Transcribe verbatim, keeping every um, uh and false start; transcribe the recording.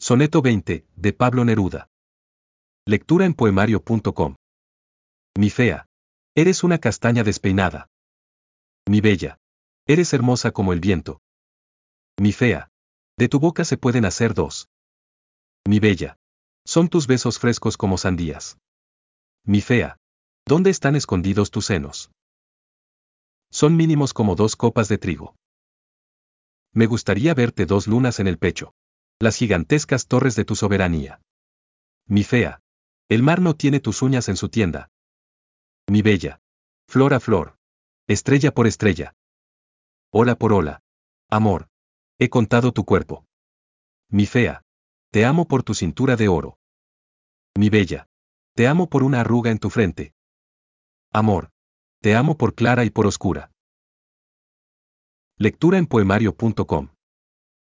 Soneto veinte, de Pablo Neruda. Lectura en poemario punto com. Mi fea. Eres una castaña despeinada. Mi bella. Eres hermosa como el viento. Mi fea. De tu boca se pueden hacer dos. Mi bella. Son tus besos frescos como sandías. Mi fea. ¿Dónde están escondidos tus senos? Son mínimos como dos copas de trigo. Me gustaría verte dos lunas en el pecho. Las gigantescas torres de tu soberanía. Mi fea. El mar no tiene tus uñas en su tienda. Mi bella. Flor a flor. Estrella por estrella. Ola por ola. Amor. He contado tu cuerpo. Mi fea. Te amo por tu cintura de oro. Mi bella. Te amo por una arruga en tu frente. Amor. Te amo por clara y por oscura. Lectura en poemario punto com.